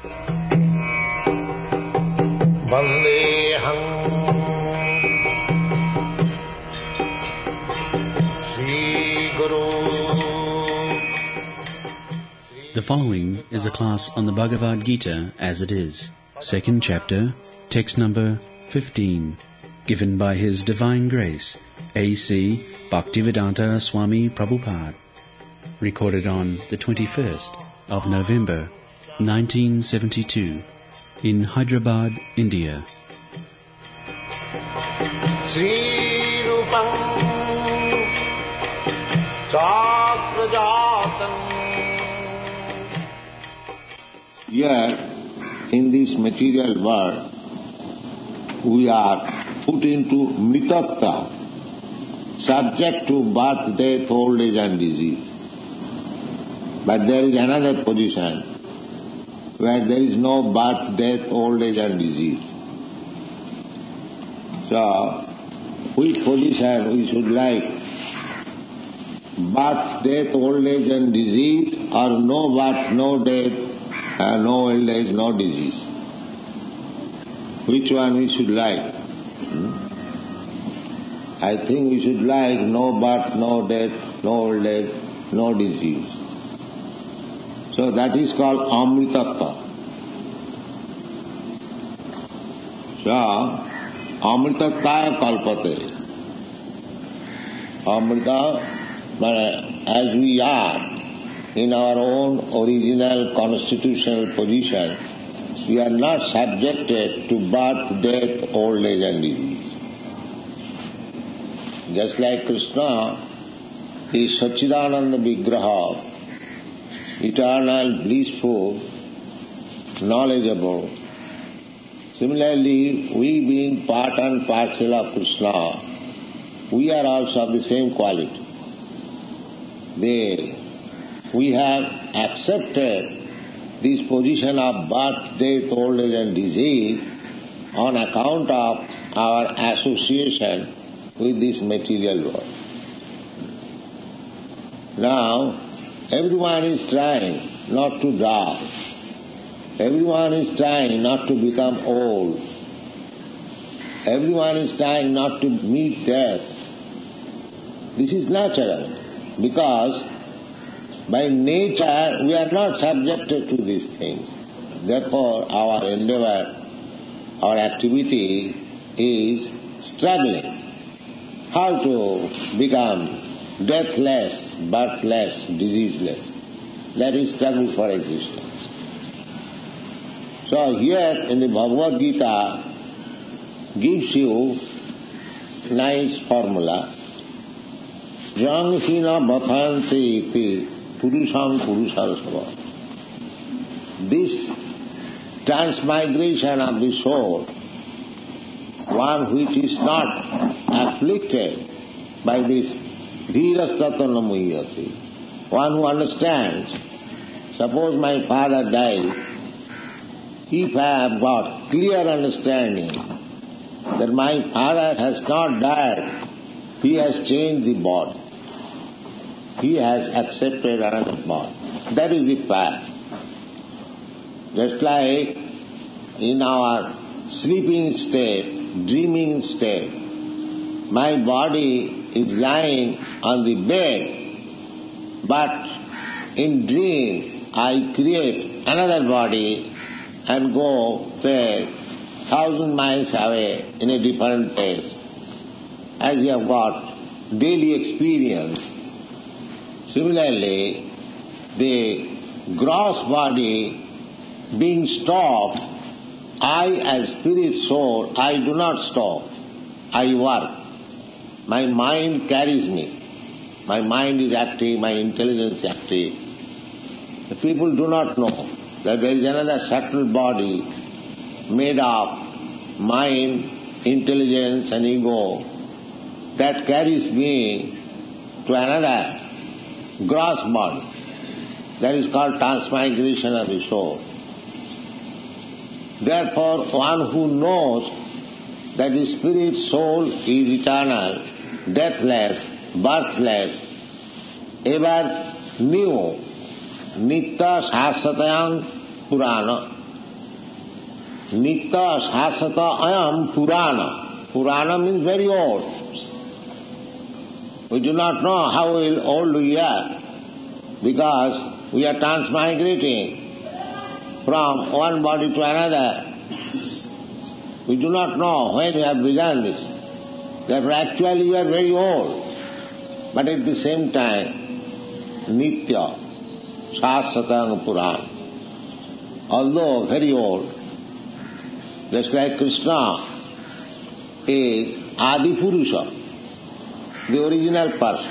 Vandeham Sri Guru. The following is a class on the Bhagavad Gita as it is, second chapter, text number 15, given by His Divine Grace, A.C. Bhaktivedanta Swami Prabhupada, recorded on the 21st of November, 1972, in Hyderabad, India. Sri Rupam Chakrajatam. Here, in this material world, we are put into mritatta, subject to birth, death, old age and disease. But there is another position where there is no birth, death, old age and disease. So, which position we should like? Birth, death, old age and disease, or no birth, no death, no old age, no disease? Which one we should like? I think we should like no birth, no death, no old age, no disease. So that is called amritatta. So, amritattaya kalpate. Amrita, as we are in our own original constitutional position, we are not subjected to birth, death, old age and disease. Just like Krishna is Satchidananda Vigraha, eternal, blissful, knowledgeable. Similarly, we being part and parcel of Krishna, we are also of the same quality. We have accepted this position of birth, death, old age and disease on account of our association with this material world. Now, everyone is trying not to die. Everyone is trying not to become old. Everyone is trying not to meet death. This is natural, because by nature we are not subjected to these things. Therefore, our endeavor, our activity is struggling. How to become deathless, birthless, diseaseless. That is struggle for existence. So here in the Bhagavad Gita gives you nice formula. Jang hina bhathante iti purusham purusharasava. This transmigration of the soul, one which is not afflicted by this dhirastatana muhyati, one who understands, suppose my father dies, if I have got clear understanding that my father has not died, he has changed the body. He has accepted another body. That is the fact. Just like in our sleeping state, dreaming state, my body is lying on the bed, but in dream I create another body and go, say, 1,000 miles away in a different place, as you have got daily experience. Similarly, the gross body being stopped, I as spirit soul, I do not stop. I work. My mind carries me. My mind is active, my intelligence is active. The people do not know that there is another subtle body made of mind, intelligence and ego that carries me to another gross body. That is called transmigration of the soul. Therefore, one who knows that the spirit soul is eternal, deathless, birthless, ever new, nitya sasatayang purana, Nitya Shasata Ayam Purana. Purana means very old. We do not know how old we are because we are transmigrating from one body to another. We do not know when we have begun this. Therefore actually we are very old. But at the same time, Nitya Shasatang Purana. Although very old, just like Krishna is Adi Purusha, the original person.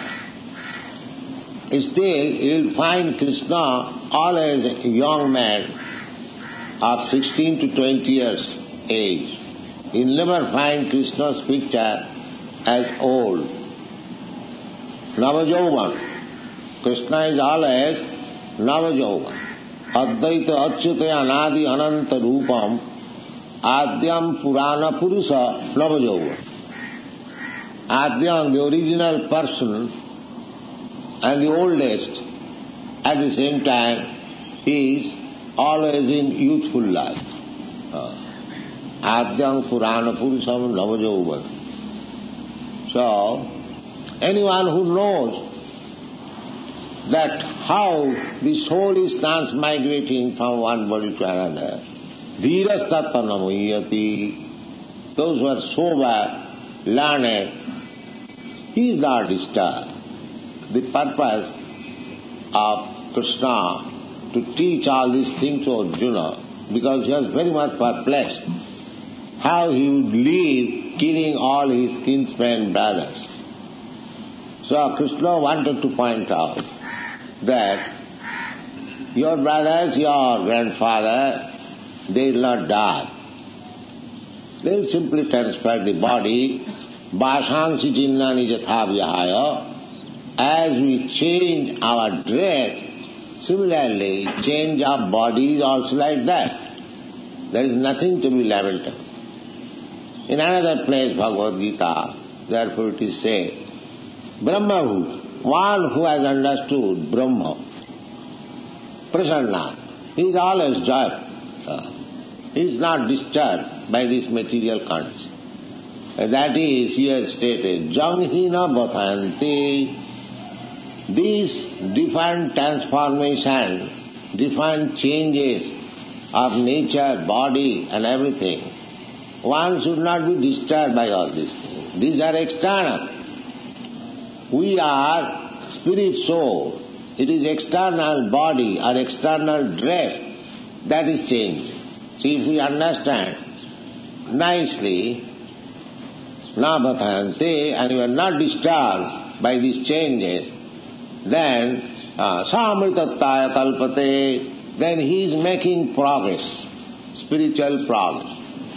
Still, you will find Krishna always a young man of 16 to 20 years age. You will never find Krishna's picture as old. Navajauvan. Krishna is always Navajauvan. Advaita Achyutaya Anadi Ananta Rupam Adyam Purana Purusa Navajauvan. Adyam, the original person, and the oldest, at the same time, is always in youthful life. Adyam Purana Purusam Navajauvan. So, anyone who knows that how the soul is transmigrating from one body to another, dhirastatta namuhyati, those who are sober, learned, he is not disturbed. The purpose of Krishna to teach all these things to Arjuna, because he was very much perplexed how he would live killing all his kinsmen brothers. So Krishna wanted to point out that your brothers, your grandfather, they will not die. They will simply transfer the body. Bhashangsi jinnani jatha vyahaya. As we change our dress, similarly change our bodies also like that. There is nothing to be lamented. In another place, Bhagavad Gita, therefore it is said, Brahmabhut, one who has understood Brahma, Prasanna, he is always joyful. He is not disturbed by this material condition. That is here stated, Janghina Bhatanti. These different transformations, different changes of nature, body and everything, one should not be disturbed by all these things. These are external. We are spirit soul. It is external body or external dress that is changing. See, if we understand nicely, na bhatante, and you are not disturbed by these changes, then samritattaya kalpate, then he is making progress, spiritual progress.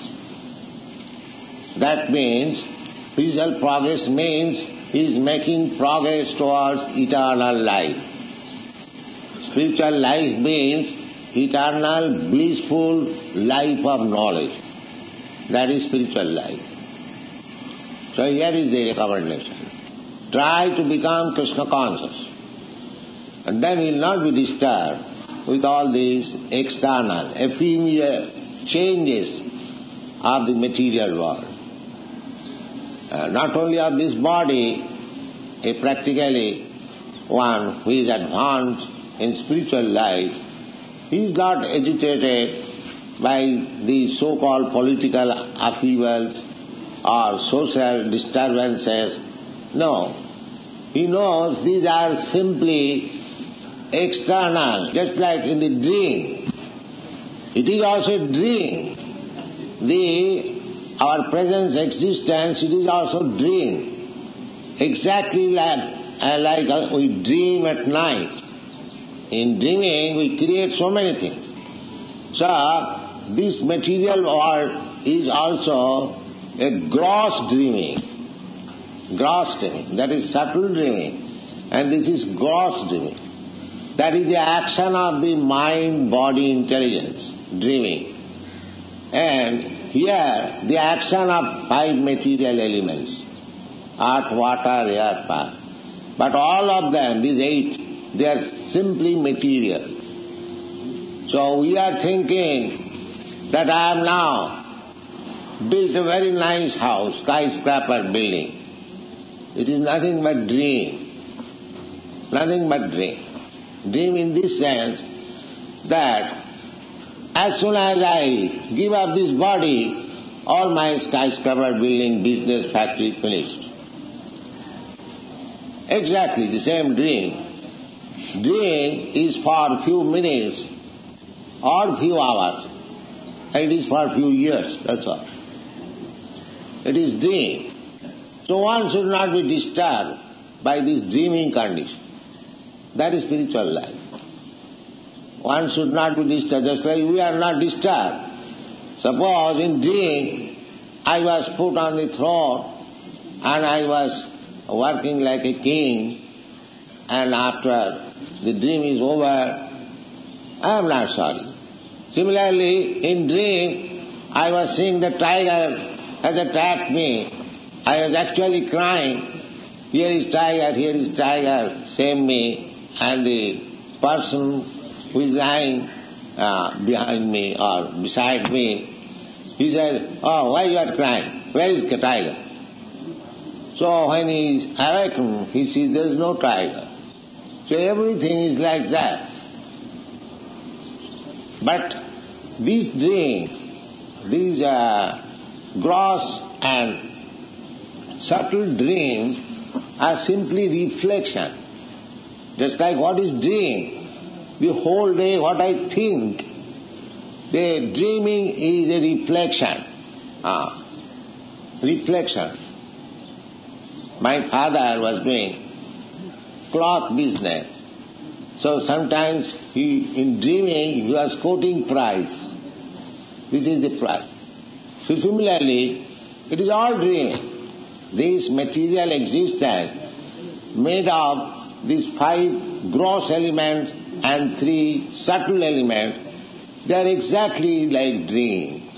That means, spiritual progress means he is making progress towards eternal life. Spiritual life means eternal blissful life of knowledge. That is spiritual life. So here is the recommendation. Try to become Krishna conscious. And then you will not be disturbed with all these external, ephemeral changes of the material world. Not only of this body, practically one who is advanced in spiritual life, he is not agitated by the so-called political upheavals or social disturbances. No. He knows these are simply external, just like in the dream. It is also a dream. Our present existence, it is also dream. Exactly like we dream at night. In dreaming, we create so many things. So, this material world is also a gross dreaming. Gross dreaming. That is subtle dreaming. And this is gross dreaming. That is the action of the mind, body, intelligence, dreaming. And here, the action of 5 material elements, earth, water, air, fire. But all of them, these 8, they are simply material. So we are thinking that I have now built a very nice house, skyscraper building. It is nothing but dream. Nothing but dream. Dream in this sense that as soon as I give up this body, all my skyscraper building, business, factory finished. Exactly the same dream. Dream is for few minutes or few hours. It is for few years, that's all. It is dream. So one should not be disturbed by this dreaming condition. That is spiritual life. One should not be disturbed, just like we are not disturbed. Suppose in dream I was put on the throne and I was working like a king, and after the dream is over, I am not sorry. Similarly, in dream I was seeing the tiger has attacked me. I was actually crying, here is tiger, save me. And the person who is lying behind me or beside me, he said, oh, why you are crying? Where is the tiger? So when he is awakened, he sees there is no tiger. So everything is like that. But these dreams, these gross and subtle dreams are simply reflection. Just like what is dream? The whole day what I think, the dreaming is a reflection. Reflection. My father was doing cloth business. So sometimes in dreaming he was quoting price. This is the price. So similarly, it is all dreaming. This material existence made of these 5 gross elements and 3 subtle elements, they are exactly like dream.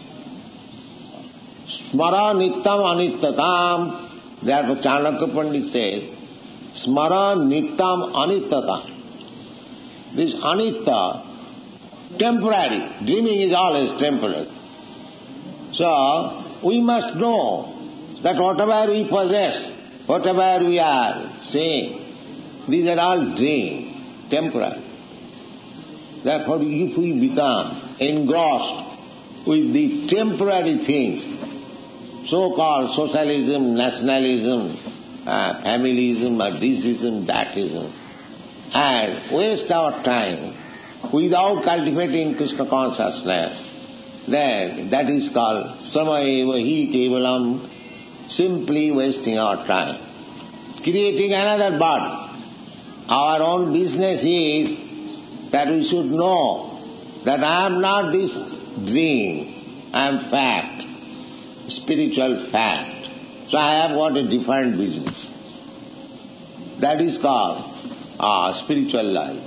Smara nittam anittatam. Therefore Chanakya Pandit says, Smara nittam anittatam. This anitta, temporary. Dreaming is always temporary. So we must know that whatever we possess, whatever we are seeing, these are all dream, temporary. Therefore, if we become engrossed with the temporary things, so-called socialism, nationalism, familism, or thisism, thatism, and waste our time without cultivating Krishna consciousness, then that is called samaeva hi kevalam, simply wasting our time, creating another body. Our own business is that we should know that I am not this dream, I am fact, spiritual fact. So I have got a different business. That is called spiritual life.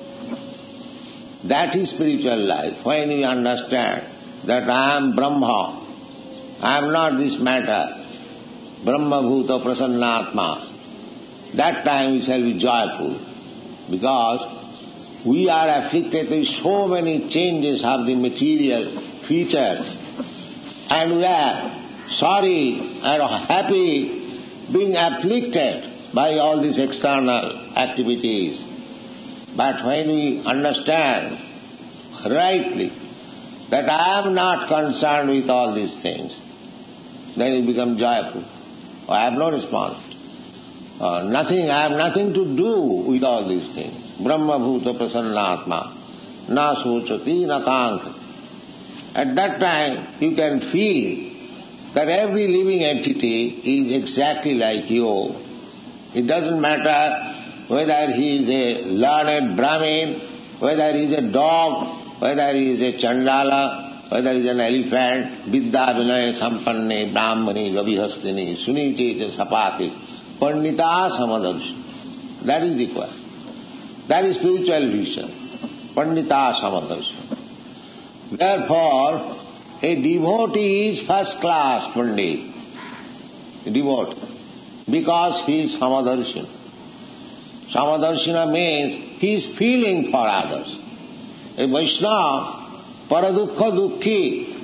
That is spiritual life. When we understand that I am Brahma, I am not this matter, Brahma Bhuta Prasannatma, that time we shall be joyful, because we are afflicted with so many changes of the material features, and we are sorry and happy being afflicted by all these external activities. But when we understand rightly that I am not concerned with all these things, then we become joyful. I have no response. I have nothing to do with all these things. Brahma Bhuta Prasannatma, na sochati na kankha. At that time you can feel that every living entity is exactly like you. It doesn't matter whether he is a learned Brahmin, whether he is a dog, whether he is a Chandala, whether he is an elephant, Vidya Vinaya Sampanne, Brahmani, Gavihastini, Sunicheta Sapati, Pandita Samadarshi. That is required. That is spiritual vision. Pandita Samadarshi. Therefore, a devotee is first class Pandit. A devotee. Because he is Samadarshina. Samadarshina means he is feeling for others. A Vaishnava, Paradukha Dukhi,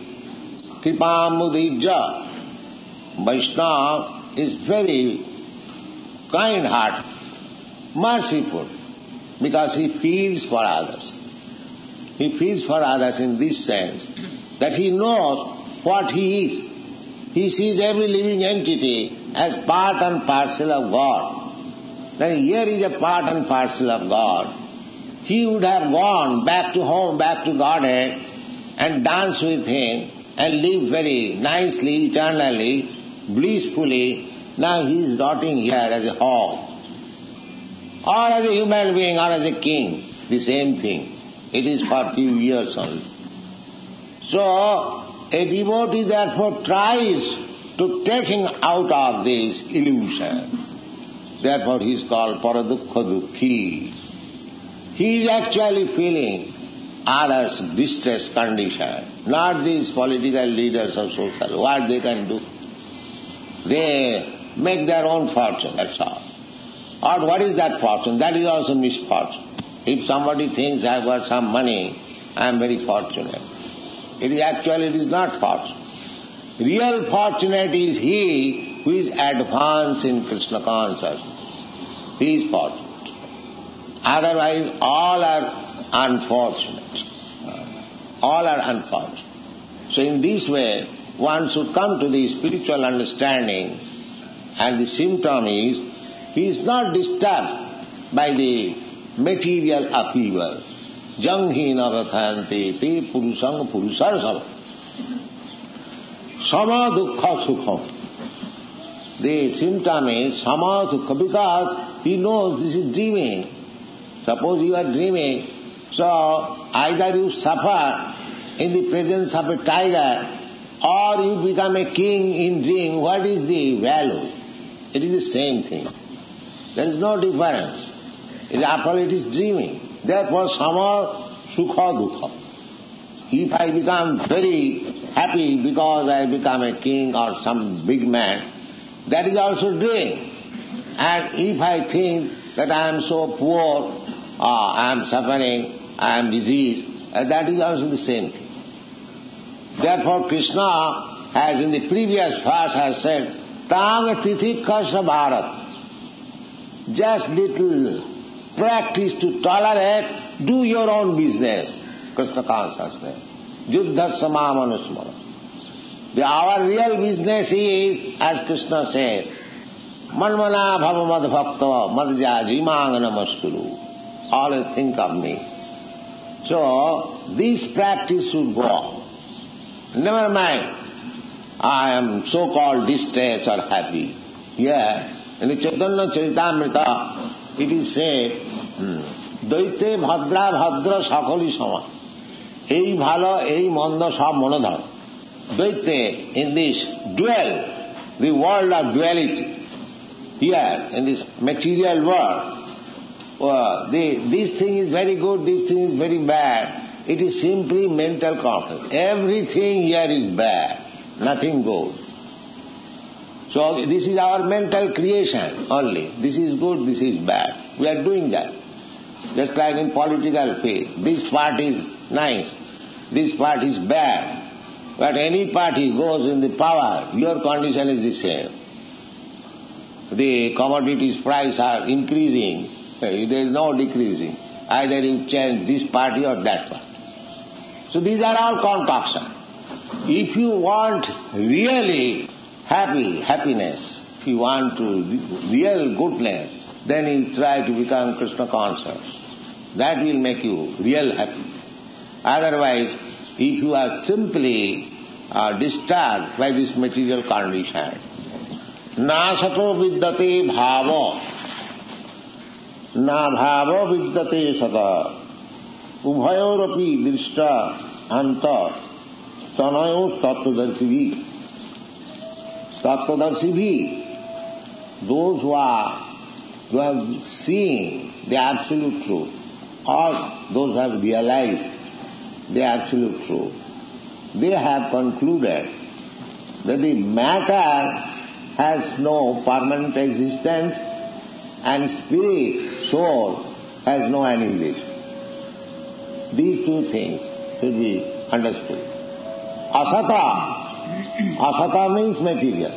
Kripamudijja. Vaishnava is very kind-hearted, merciful, because he feels for others. He feels for others in this sense that he knows what he is. He sees every living entity as part and parcel of God. Then here is a part and parcel of God. He would have gone back to home, back to Godhead, and danced with him and lived very nicely, eternally, blissfully. Now he is rotting here as a hog, or as a human being, or as a king. The same thing. It is for few years only. So, a devotee therefore tries to take him out of this illusion. Therefore he is called Paradukkha Dukkhi. He is actually feeling others' distress condition, not these political leaders or social. What they can do? They make their own fortune, that's all. Or what is that fortune? That is also misfortune. If somebody thinks I have got some money, I am very fortunate. It is not fortune. Real fortunate is he who is advanced in Krishna consciousness. He is fortunate. Otherwise all are unfortunate. All are unfortunate. So in this way, one should come to the spiritual understanding, and the symptom is he is not disturbed by the material upheaval. Janghina vathanti te purusang purusarsam. Sama dukkha sukham. The symptom is sama dukkha, because he knows this is dreaming. Suppose you are dreaming, so either you suffer in the presence of a tiger, or you become a king in dream. What is the value? It is the same thing. There is no difference. After all, it is dreaming. Therefore, sama sukha dukkha. If I become very happy because I become a king or some big man, that is also dream. And if I think that I am so poor, I am suffering, I am diseased, that is also the same thing. Therefore, Krishna has in the previous verse has said, Tang tithikasa bharat. Just little practice to tolerate, do your own business. Krishna consciousness. Juddha samamanusmara. Our real business is, as Krishna said, Manmana bhava mad bhakta madhyaji manganamasturu. Always think of me. So, this practice should go on. Never mind, I am so-called distressed or happy. Here, in the Chaitanya Charitamrita, it is said, Daite bhadra bhadra sakali sama. Ei bhalo, ei manda sab monadhar. Daite, in this dual, the world of duality, here, in this material world, this thing is very good, this thing is very bad. It is simply mental conflict. Everything here is bad, nothing good. So this is our mental creation only. This is good, this is bad. We are doing that. Just like in political field. This part is nice, this part is bad. But any party goes in the power, your condition is the same. The commodities price are increasing, there is no decreasing. Either you change this party or that party. So these are all concoction. If you want really happiness, if you want to real goodness, then you try to become Krishna conscious. That will make you real happy. Otherwise, if you are simply disturbed by this material condition, na sato vidyate bhava, na bhava vidyate sata, ubhayorapi drishta anta tanayo tattvadarshibhi. Tattvadarshibhi, those who have seen the absolute truth, or those who have realized the absolute truth, they have concluded that the matter has no permanent existence and spirit, soul, has no annihilation. These two things should be understood. Asata, Asata means material.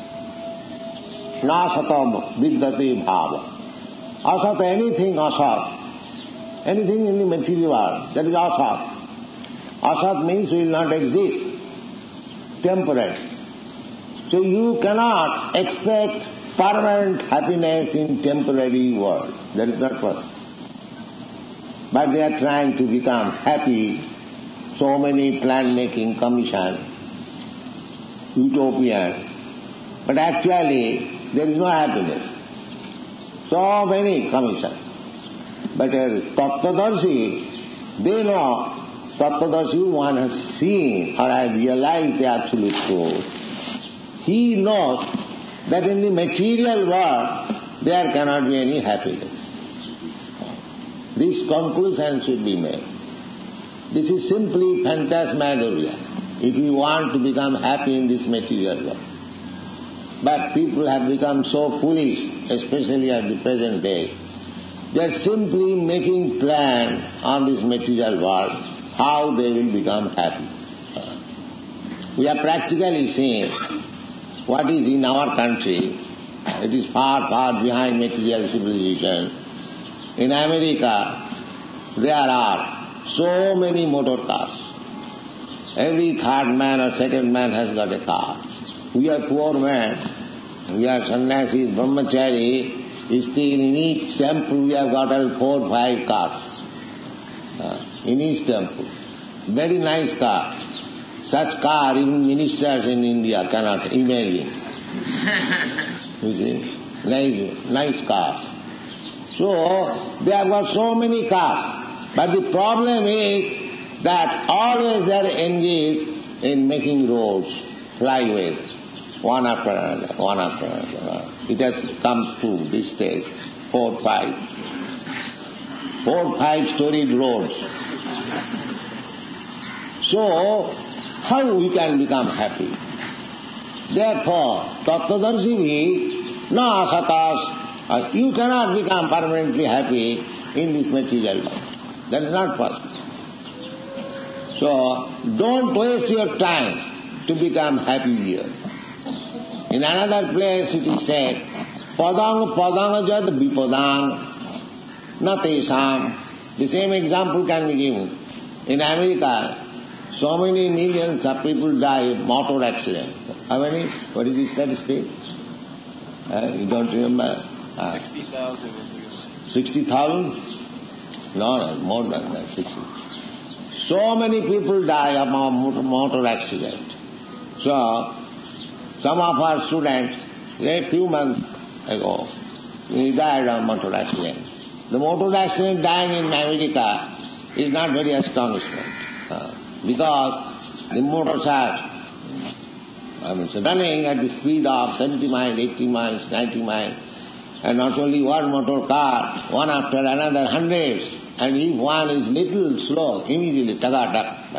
Nasata vidyate bhava. Asat, anything asat. Anything in the material world, that is asat. Asat means will not exist. Temporary. So you cannot expect permanent happiness in temporary world. That is not possible. But they are trying to become happy. So many plan-making commission, utopian. But actually, there is no happiness. So many commissions. But a Tattvadarshi, they know, Tattvadarshi, one has seen or has realized the absolute truth. He knows that in the material world there cannot be any happiness. This conclusion should be made. This is simply phantasmagoria, if you want to become happy in this material world. But people have become so foolish, especially at the present day. They are simply making plan on this material world, how they will become happy. We are practically seeing what is in our country. It is far, far behind material civilization. In America, there are so many motor cars. Every third man or second man has got a car. We are poor men. We are sannyasis, brahmachari. Still in each temple we have got 4 or 5 cars. In each temple. Very nice car. Such car even ministers in India cannot imagine. You see? Nice cars. So, they have got so many cars. But the problem is that always they are engaged in making roads, flyways, one after another, one after another. It has come to this stage, 4 or 5 storied roads. So, how we can become happy? Therefore, Tattvadarshi, no asatas, you cannot become permanently happy in this material life. That is not possible. So, don't waste your time to become happy here. In another place it is said, padang padang jad vipadang na tesam. The same example can be given. In America, so many millions of people die in motor accident. How many? What is the statistic? You don't remember? 60,000. 60,000? No, more than that, 60. So many people die of a motor accident. So, some of our students, a few months ago, he died of a motor accident. The motor accident dying in America is not very astonishment. Because the motors are running at the speed of 70 miles, 80 miles, 90 miles, and not only one motor car, one after another, hundreds, and if one is little slow, immediately taga-tak.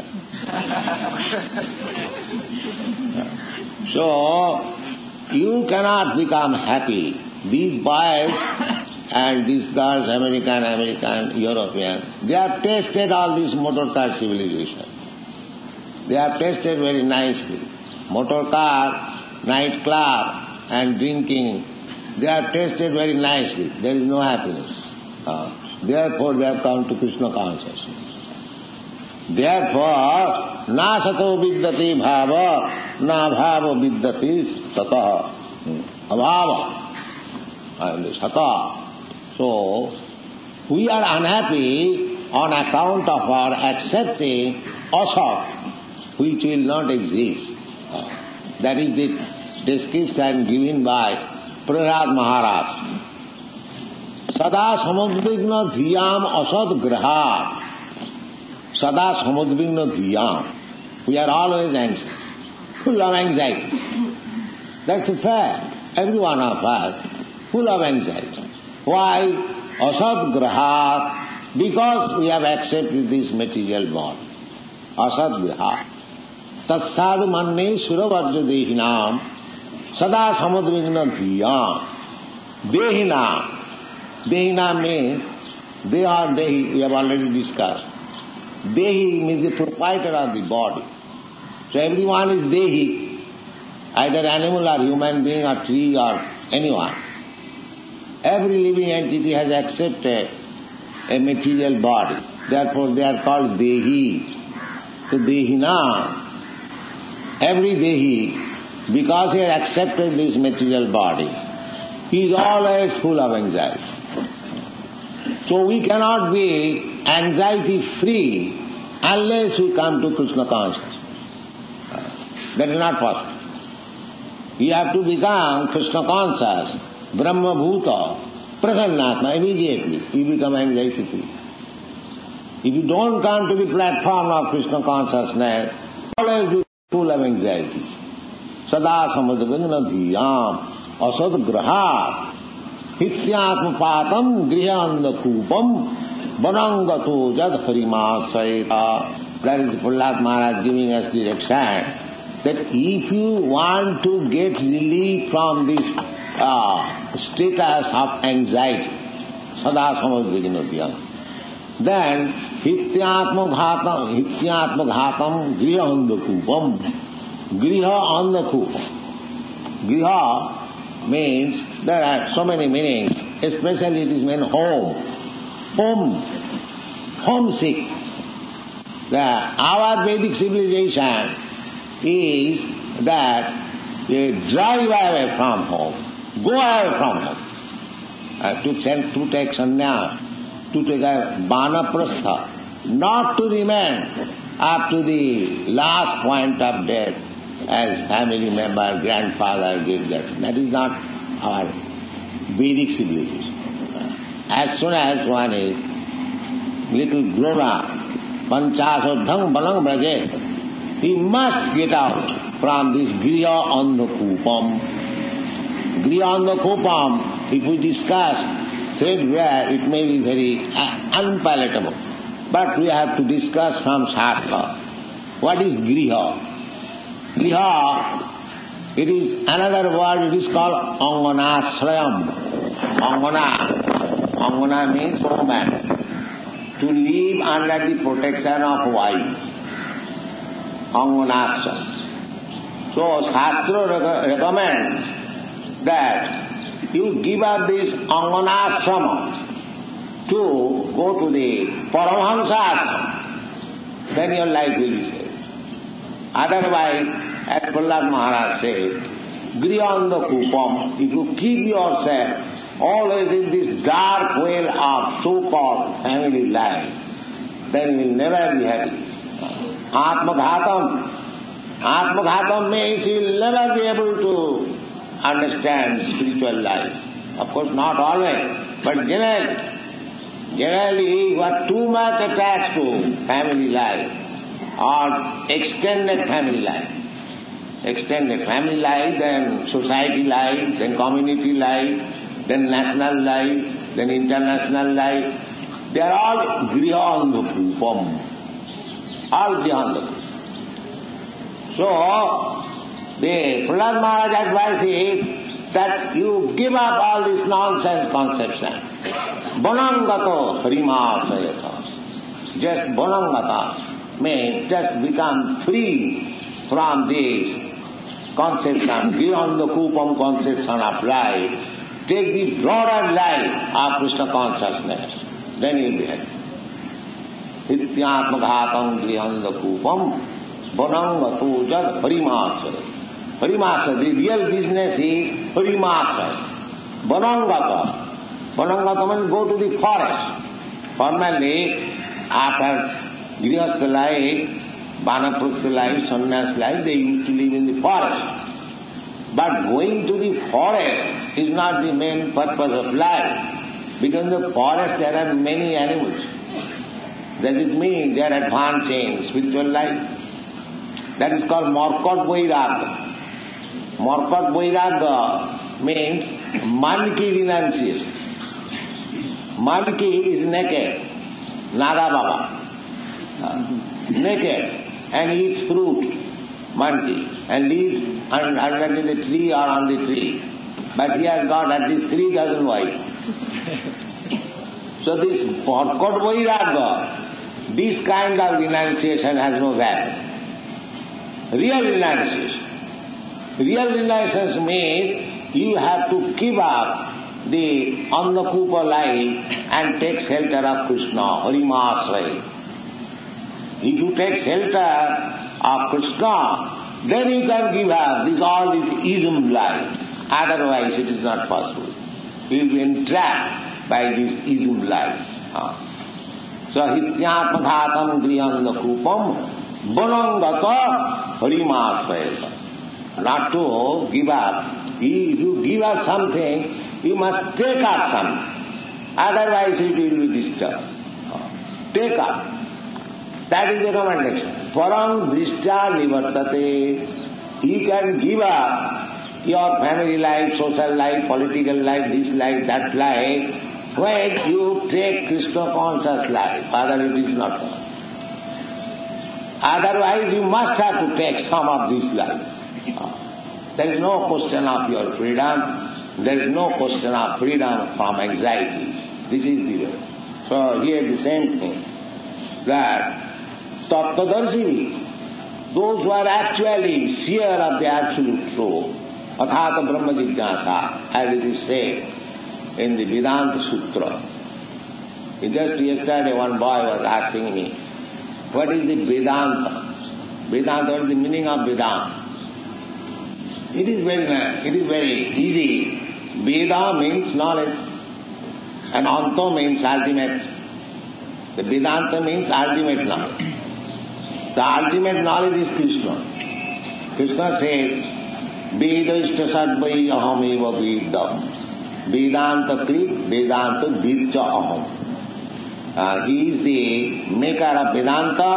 So, you cannot become happy. These boys and these girls, American, European, they have tasted all this motor car civilization. They have tasted very nicely. Motor car, night club, and drinking, they have tasted very nicely. There is no happiness. Therefore, they have come to Krishna consciousness. Therefore, na sato vidyate bhava, na bhava vidyate tata. Abhava. And sata. So, we are unhappy on account of our accepting asat, which will not exist. That is the description given by Prahlad Maharaj. Sada samudvigna dhiyam asad grahat. Sada samudvigna dhiyam. We are always anxious, full of anxiety. That's a fact. Every one of us, full of anxiety. Why? Asad grahat. Because we have accepted this material body. Asad grahat. Tatsad manne suravajra dehinam sada samudvigna dhiyam. Dehinam. Dehinam means Deha Dehi, we have already discussed. Dehi means the proprietor of the body. So everyone is Dehi. either animal or human being or tree or anyone. Every living entity has accepted a material body. Therefore they are called Dehi. So Dehina, every Dehi, because he has accepted this material body, he is always full of anxiety. So we cannot be anxiety-free unless we come to Krishna consciousness. That is not possible. You have to become Krishna conscious, Brahma Bhuta, Prasannatma, immediately you become anxiety-free. If you don't come to the platform of Krishna consciousness, always be full of anxieties. Sada samadavindana dhiyam asad graha hityatma patam grihanda kupam banangato jad harimasayata. That is Prahlad Maharaj giving us direction that if you want to get relief from this status of anxiety, sada samadavindana dhiyam, then hityatma ghatam griha andakupam. Griha andakupam. Griha means there are so many meanings, especially it is meant home. Homesick. Our Vedic civilization is that they drive away from home, go away from home, to take sannyas, to take a vanaprastha, not to remain up to the last point of death as family member, grandfather did that. That is not our Vedic civilization. As soon as one is little grown up, panchasodhang balang brajet, he must get out from this griya andakupam. Griya andakupam, if we discuss threadbare, it may be very unpalatable. But we have to discuss from Shastra. What is griha? Griha, it is another word, it is called anganasrayam. Angana means woman. To live under the protection of wife. Anganasrayam. So Shastra recommends that you give up this anganasrama to go to the Paramahamsa ashram, then your life will be saved. Otherwise, as Prahlad Maharaj said, grihanda kupam, if you keep yourself always in this dark well of so-called family life, then you will never be happy. Atmaghatam means you will never be able to understand spiritual life. Of course, not always, but generally you are too much attached to family life or extended family life. Extended family life, then society life, then community life, then national life, then international life. They are all grihanda. All grihanda. So, the Prahlad Maharaj advice is that you give up all this nonsense conception. Bonangato harimasayata. Just bonangata means just become free from this conception, grihanda kupam conception of life. Take the broader life of Krishna consciousness. Then you will be happy. Hityatmaghatam grihanda kupam bonangato jad harimasayata. Harimasa, the real business is Harimasa. Bonangata means go to the forest. Formerly, after Grihastha life, Vanaprastha life, Sannyas life, they used to live in the forest. But going to the forest is not the main purpose of life. Because in the forest there are many animals. Does it mean they are advancing spiritual life? That is called Markot Vairagya. Markot Vairagya means Manki renunciation. Manki is naked, Naga Baba, naked, and eats fruit, Manki, and lives under the tree or on the tree. But he has got at least 3 dozen wives. So this Markot Vairagya, this kind of renunciation has no value. Real renunciation. Real renaissance means you have to give up the Annakupa life and take shelter of Krishna, Harimasrai. If you take shelter of Krishna, then you can give up all this ism life. Otherwise it is not possible. You will be entrapped by this ism life. So hityatmadhatam grihannakupam banangata harimasrayata. Not to give up. If you give up something, you must take up something. Otherwise it will be disturbed. Take up. That is the recommendation. Parang drishta nivartate. You can give up your family life, social life, political life, this life, that life, when you take Krishna conscious life. Other it is not. Otherwise you must have to take some of this life. There is no question of your freedom. There is no question of freedom from anxiety. This is the way. So here the same thing, that Tattvadarshini, those who are actually seer of the absolute truth, Athata Brahma Jignasa, as it is said in the Vedanta Sutra. Just yesterday one boy was asking me, what is the Vedanta? Vedanta, what is the meaning of Vedanta? It is very nice, it is very easy. Veda means knowledge, and Anta means ultimate. The Vedanta means ultimate knowledge. The ultimate knowledge is Krishna. Krishna says, Vedashta sadvai aham eva vedam. Vedanta krit, Vedanta vidcha aham. He is the maker of Vedanta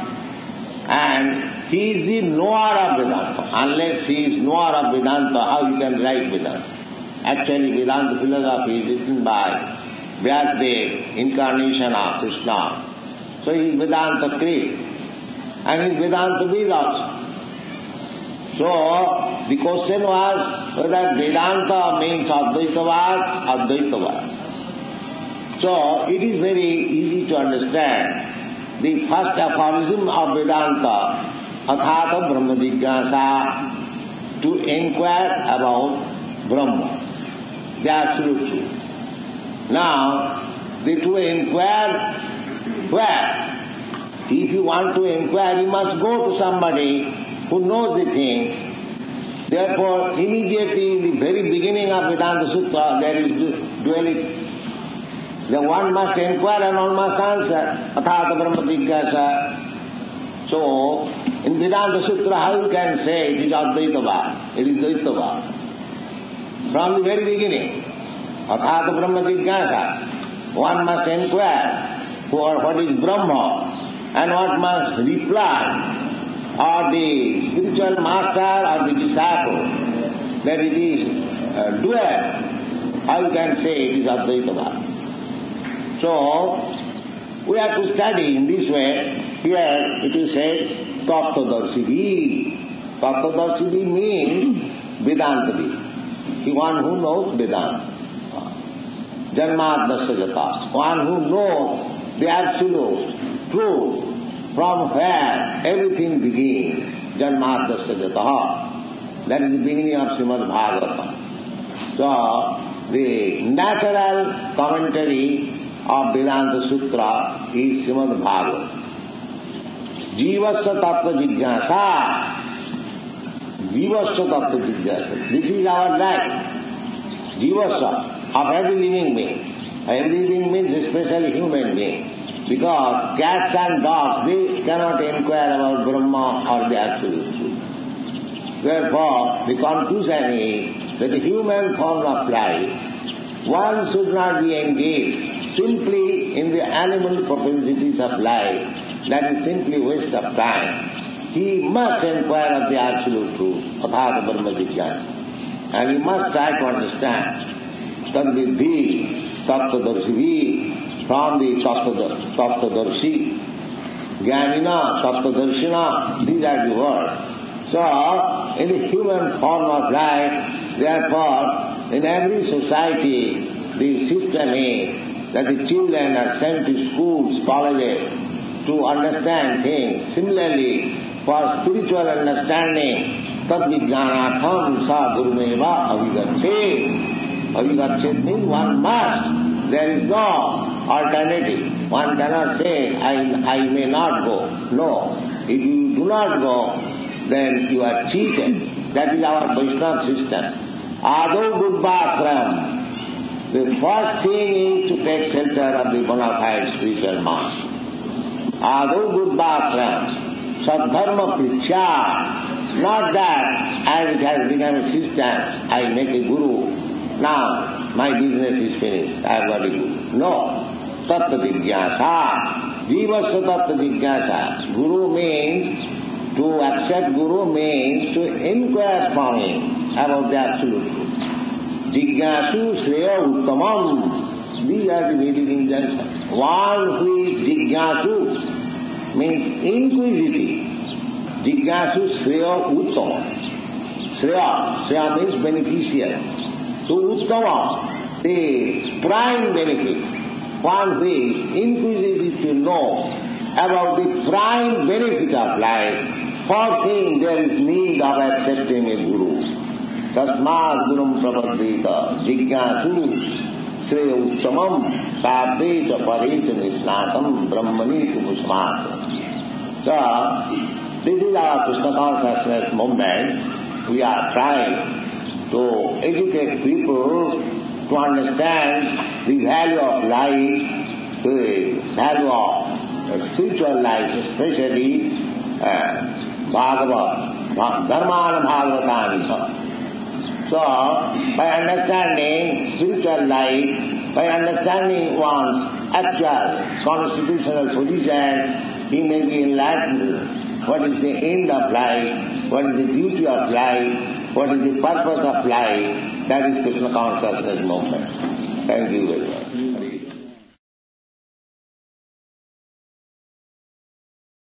and he is the knower of Vedanta. Unless he is knower of Vedanta, how you can write Vedanta? Actually, Vedanta philosophy is written by Vyasadeva, incarnation of Krishna. So he is Vedanta Krit and he is Vedanta Vid also. So the question was whether Vedanta means Advaitavad, Advaitavad. So it is very easy to understand. The first aphorism of Vedanta, Athata Brahma Jignasa, to inquire about Brahma, the absolute truth. Now, to inquire where? If you want to inquire, you must go to somebody who knows the things. Therefore, immediately in the very beginning of Vedanta Sutra, there is duality. The one must inquire and one must answer. Athata Brahma Jignasa. So, in Vedanta Sutra, how you can say it is Advaitavad? It is Dvaitavad. From the very beginning, Athata Brahma Jignasa, one must inquire for what is Brahma and what must reply, or the spiritual master or the disciple, that it is dual. How you can say it is Advaitavad? So, we have to study in this way. Here it is said, Tattvadarshini. Tattvadarshini means Vedantavi. The one who knows Vedanta. Janmadasya jata. One who knows the absolute truth from where everything begins. Janmadasya jata. That is the beginning of Srimad Bhagavatam. So, the natural commentary of Vedanta Sutra is Srimad Bhagavatam. Jivasya tattva jignasa. Jivasya tattva jignasa. This is our life. Jivasya, of every living being. Every living means especially human being. Because cats and dogs, they cannot inquire about Brahma or the absolute truth. Therefore, the conclusion is that the human form of life, one should not be engaged simply in the animal propensities of life. That is simply waste of time. He must inquire of the absolute truth, Athata Brahma Jignasa. And he must try to understand Tadvidhi, Tattvadarshini, from the Tattvadarshi, Jnanina, Tattvadarshina, these are the words. So, in the human form of life, therefore, in every society, the system is that the children are sent to schools, colleges, to understand things. Similarly, for spiritual understanding, tad vijnanatham sa gurumeva avigachet. Avigachet means one must. There is no alternative. One cannot say, I may not go. No. If you do not go, then you are cheated. That is our Vaishnava system. Ado Buddhasram. The first thing is to take shelter of the bona fide spiritual master. Ado Buddhasram. Sadharma Prichya. Not that as it has become a system, I make a guru. Now my business is finished. I have got a guru. No. Tattva Jigyasa. Jivasya Tattva Jigyasa. Guru means, to accept Guru means to inquire from him about the absolute truth. Jigyasu Shreya Uttamam. These are the Vedic injunctions. One who is Jigyasu means inquisitive. Jigyasu Shreya Uttamam. Shreya means beneficial. So Uttamam, the prime benefit. One who is inquisitive to know about the prime benefit of life, for him there is need of accepting a guru. Tasmad gurum prapadita jigyasu shreya uttamam sabdeta pareta nisnatam brahmani kumusmat. So, this is our Krishna consciousness movement. We are trying to educate people to understand the value of life, the value of spiritual life, especially Bhagavad, Dharmana Bhagavatani. So, by understanding spiritual life, by understanding one's actual constitutional position, he may be enlightened. What is the end of life? What is the duty of life? What is the purpose of life? That is Krishna consciousness movement. Thank you very much.